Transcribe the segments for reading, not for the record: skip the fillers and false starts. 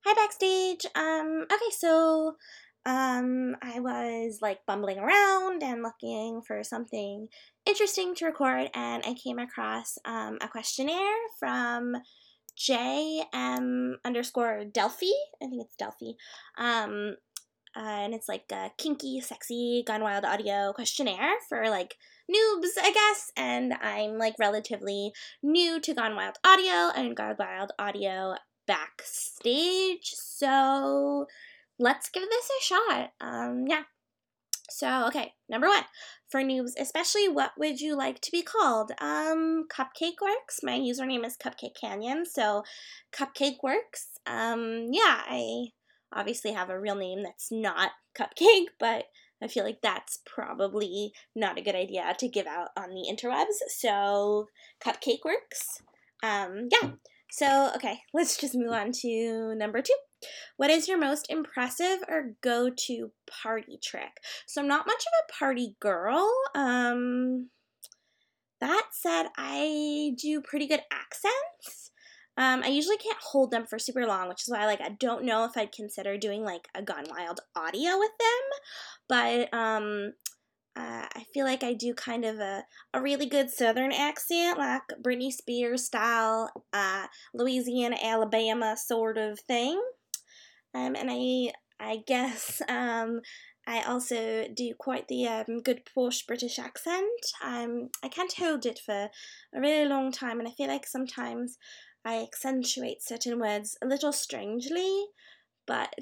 Hi backstage. I was like bumbling around and looking for something interesting to record, and I came across a questionnaire from JM underscore Delphi. I think it's Delphi. Um, and it's like a kinky, sexy, Gone Wild audio questionnaire for like noobs, I guess. And I'm like relatively new to Gone Wild audio and Gone Wild audio backstage. So let's give this a shot. Yeah. So, okay, number one, for noobs, especially, what would you like to be called? Cupcake Works. My username is Cupcake Canyon, so Cupcake Works. Yeah, I obviously have a real name that's not Cupcake, but I feel like that's probably not a good idea to give out on the interwebs, so Cupcake Works. Yeah, so, okay, let's just move on to number two. What is your most impressive or go-to party trick? So I'm not much of a party girl. That said, I do pretty good accents. I usually can't hold them for super long, which is why I don't know if I'd consider doing like a Gone Wild audio with them. But I feel like I do kind of a really good Southern accent, like Britney Spears style, Louisiana, Alabama sort of thing. And I guess I also do quite the good posh British accent. I can't hold it for a really long time, and I feel like sometimes I accentuate certain words a little strangely, but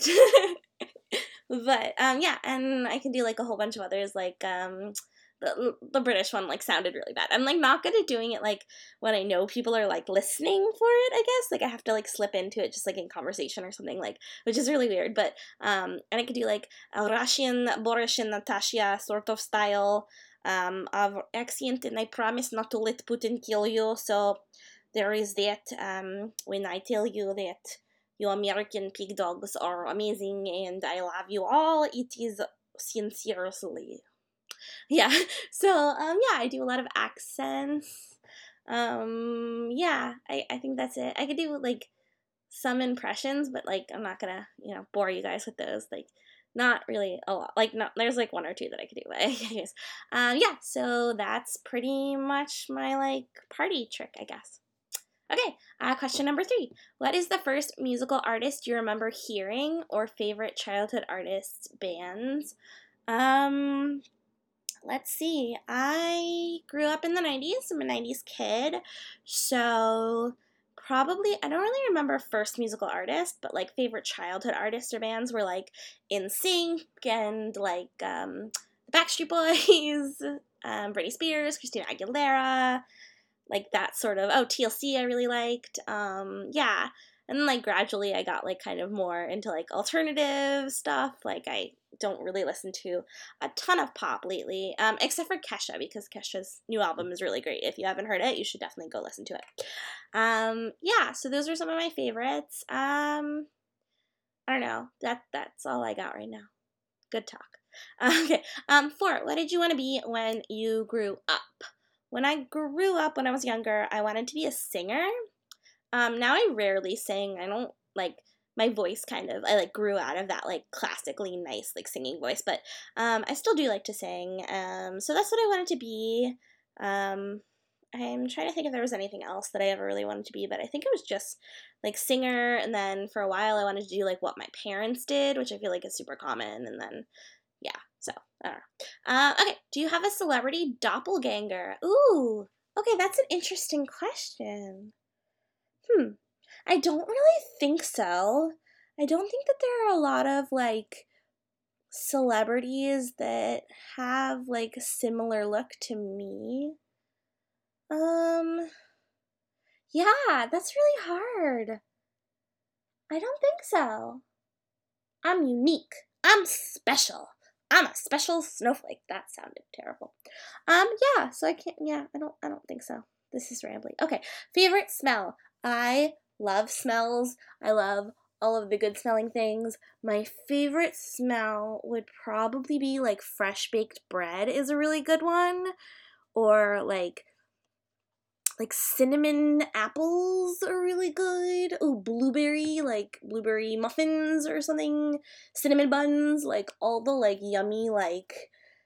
yeah, and I can do like a whole bunch of others, like the British one like sounded really bad. I'm like not good at doing it like when I know people are like listening for it, I guess. Like I have to like slip into it just like in conversation or something, like, which is really weird. But and I could do like a Russian Boris and Natasha sort of style of accent, and I promise not to let Putin kill you. So there is that when I tell you that you American pig dogs are amazing and I love you all, it is sincerely. Yeah. So, yeah, I do a lot of accents. Yeah, I think that's it. I could do like some impressions, but like I'm not gonna, bore you guys with those. Like, not really a lot. Like, not there's like one or two that I could do. But anyways, yeah. So that's pretty much my like party trick, I guess. Okay, question number three. What is the first musical artist you remember hearing or favorite childhood artists, bands? Um, let's see. I grew up in the 90s. I'm a 90s kid. So probably, I don't really remember first musical artist, but like favorite childhood artists or bands were like NSYNC and like the Backstreet Boys, Britney Spears, Christina Aguilera, like that sort of, oh, TLC I really liked. Yeah. And then like gradually I got like kind of more into like alternative stuff. Like I don't really listen to a ton of pop lately, except for Kesha, because Kesha's new album is really great. If you haven't heard it, you should definitely go listen to it. Yeah, so those are some of my favorites. I don't know. That's all I got right now. Good talk. Okay. Four, what did you want to be when you grew up? When I grew up, when I was younger, I wanted to be a singer. Now I rarely sing. I don't like my voice I like grew out of that like classically nice like singing voice, but I still do like to sing. So that's what I wanted to be. Um, I'm trying to think if there was anything else that I ever really wanted to be, but I think it was just like singer. And then for a while, I wanted to do like what my parents did, which I feel like is super common. And then yeah, so I don't know. Okay, do you have a celebrity doppelganger? Ooh, okay, that's an interesting question. Hmm. I don't really think so. I don't think that there are a lot of like celebrities that have like a similar look to me. Um, yeah, that's really hard. I don't think so. I'm unique. I'm special. I'm a special snowflake. That sounded terrible. Yeah, so I can't, yeah, I don't think so. This is rambling. Okay, favorite smell. I love smells. I love all of the good smelling things. My favorite smell would probably be like fresh baked bread is a really good one. Or like like cinnamon apples are really good. Oh, blueberry muffins or something. Cinnamon buns, like all the like yummy like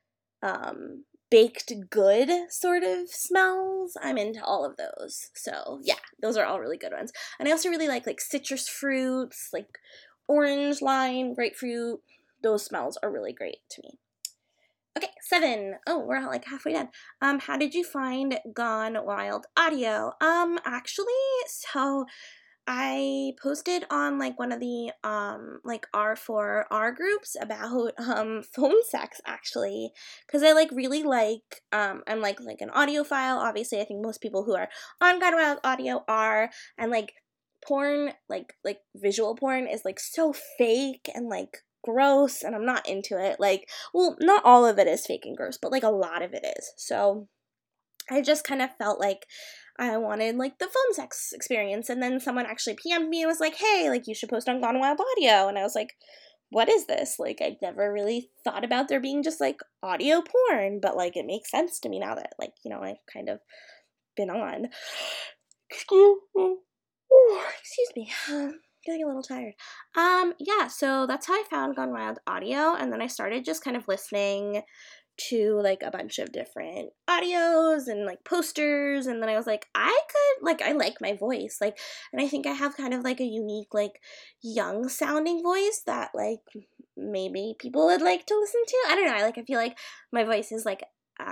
baked good sort of smells. I'm into all of those. So yeah, those are all really good ones. And I also really like citrus fruits, like orange, lime, grapefruit. Those smells are really great to me. Okay, 7. Oh, we're like halfway done. How did you find Gone Wild audio? Actually, so I posted on like one of the like R4R groups about phone sex actually, because I like really like I'm like an audiophile. Obviously, I think most people who are on Gone Wild audio are, and like porn, like visual porn is like so fake and like gross, and I'm not into it. Like, well, not all of it is fake and gross, but like a lot of it is. So I just kind of felt like I wanted like the phone sex experience, and then someone actually PM'd me and was like, hey, like you should post on Gone Wild Audio, and I was like, what is this? Like I'd never really thought about there being just like audio porn, but like it makes sense to me now that like, you know, I've kind of been on. Excuse me. Excuse me. Getting a little tired. Yeah, so that's how I found Gone Wild audio, and then I started just kind of listening to like a bunch of different audios and like posters, and then I was like, I like my voice, like, and I think I have kind of like a unique like young sounding voice that like maybe people would like to listen to. I don't know, I feel like my voice is like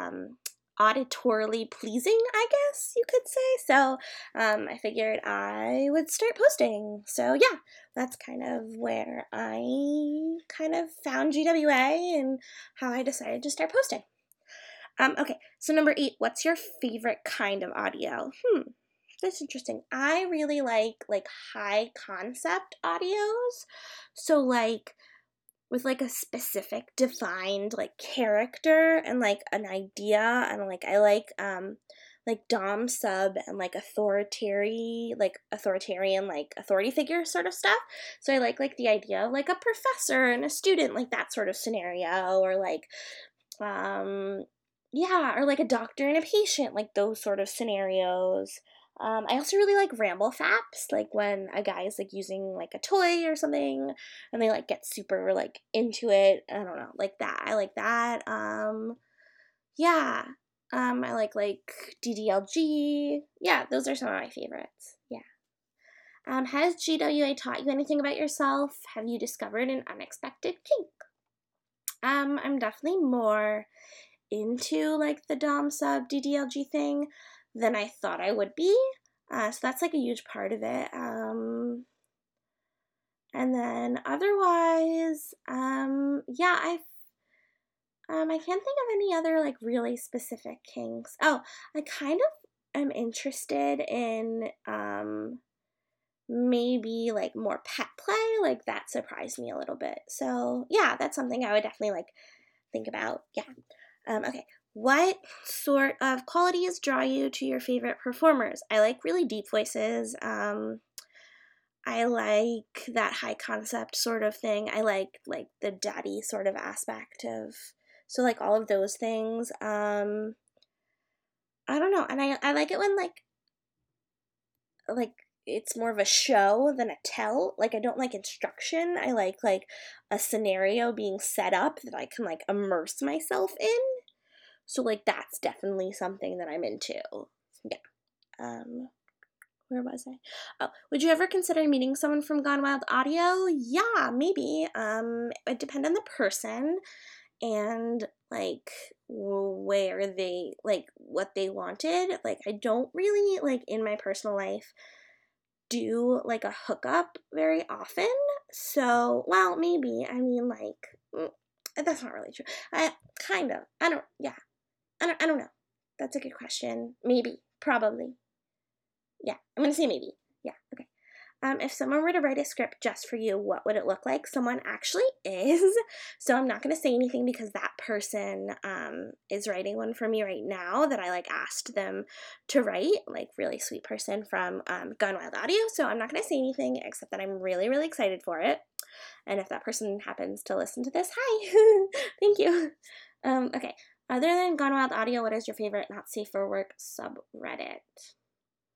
auditorily pleasing, I guess you could say. So I figured I would start posting. So yeah, that's kind of where I kind of found GWA and how I decided to start posting. Okay, so number 8, what's your favorite kind of audio? That's interesting. I really like high concept audios. So like with like a specific defined like character and like an idea, and like I like dom sub and like authoritarian like authority figure sort of stuff. So I like the idea of like a professor and a student, like that sort of scenario, or like yeah, or like a doctor and a patient, like those sort of scenarios. I also really like ramble faps, like when a guy is like using like a toy or something and they like get super like into it. I don't know, like that. I like that. Yeah. I like DDLG. Yeah, those are some of my favorites. Yeah. Has GWA taught you anything about yourself? Have you discovered an unexpected kink? I'm definitely more into like the dom sub DDLG thing than I thought I would be. So that's like a huge part of it. And then otherwise, yeah, I can't think of any other like really specific kinks. Oh, I kind of am interested in maybe like more pet play. Like that surprised me a little bit. So yeah, that's something I would definitely like think about. Yeah. Okay. What sort of qualities draw you to your favorite performers? I like really deep voices. I like that high concept sort of thing. I like the daddy sort of aspect of, so like all of those things. I don't know. And I like it when like it's more of a show than a tell. Like I don't like instruction. I like a scenario being set up that I can like immerse myself in. So like that's definitely something that I'm into. Yeah. Where was I? Oh, would you ever consider meeting someone from Gone Wild Audio? Yeah, maybe. It depends on the person and like where they like what they wanted. Like I don't really like in my personal life do like a hookup very often. So, well, maybe. I mean that's not really true. I kind of. I don't yeah. I don't know. That's a good question. Maybe. Probably. Yeah, I'm gonna say maybe. Yeah, okay. If someone were to write a script just for you, what would it look like? Someone actually is. So I'm not gonna say anything because that person is writing one for me right now that I like asked them to write. Like really sweet person from Gone Wild Audio. So I'm not gonna say anything except that I'm really, really excited for it. And if that person happens to listen to this, hi, thank you. Okay. Other than Gone Wild Audio, what is your favorite not safe for work subreddit?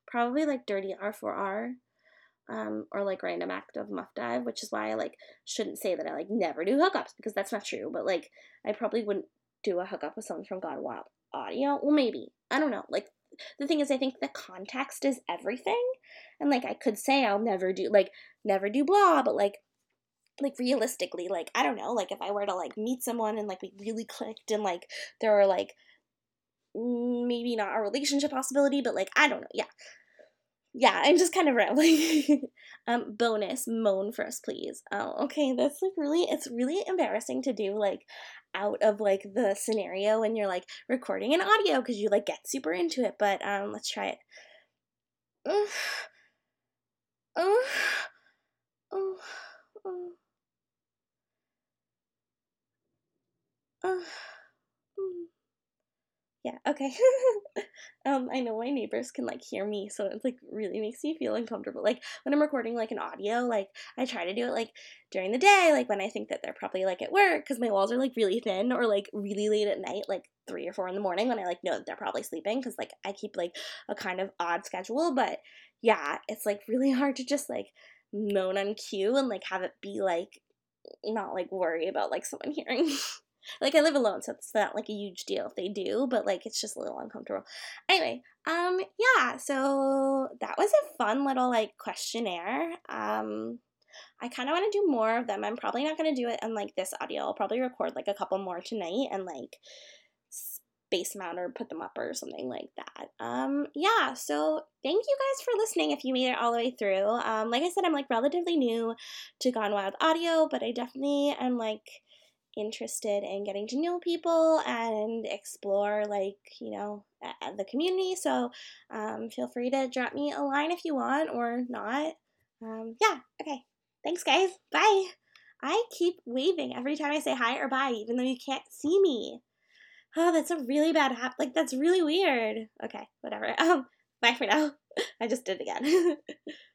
probably like dirty R4R, or like random act of muff dive, which is why I like shouldn't say that I like never do hookups, because that's not true. But like I probably wouldn't do a hookup with someone from Gone Wild Audio. Well, maybe, I don't know. Like the thing is, I think the context is everything, and like I could say I'll never do blah, but like realistically, like I don't know, like if I were to like meet someone and like we really clicked and like there were like maybe not a relationship possibility, but like I don't know, yeah, I'm just kind of rambling. Bonus, moan for us, please. Oh, okay, that's like it's really embarrassing to do like out of like the scenario when you're like recording an audio because you like get super into it. But let's try it. Oh, oh, oh, oh, oh. Yeah, okay. I know my neighbors can like hear me, so it like really makes me feel uncomfortable. Like when I'm recording like an audio, like I try to do it like during the day, like when I think that they're probably like at work, because my walls are like really thin, or like really late at night, like 3 or 4 in the morning when I like know that they're probably sleeping, because like I keep like a kind of odd schedule. But yeah, it's like really hard to just like moan on cue and like have it be like not like worry about like someone hearing. Like I live alone, so it's not like a huge deal if they do, but like it's just a little uncomfortable. Anyway, yeah, so that was a fun little like questionnaire. I kind of want to do more of them. I'm probably not going to do it on like this audio. I'll probably record like a couple more tonight and like space them out or put them up or something like that. Yeah, so thank you guys for listening if you made it all the way through. Like I said, I'm like relatively new to Gone Wild Audio, but I definitely am like interested in getting to know people and explore like the community, so feel free to drop me a line if you want or not. Yeah, okay, thanks guys, bye. I keep waving every time I say hi or bye, even though you can't see me. Oh, that's a really bad habit. Like that's really weird. Okay, whatever. Bye for now. I just did it again.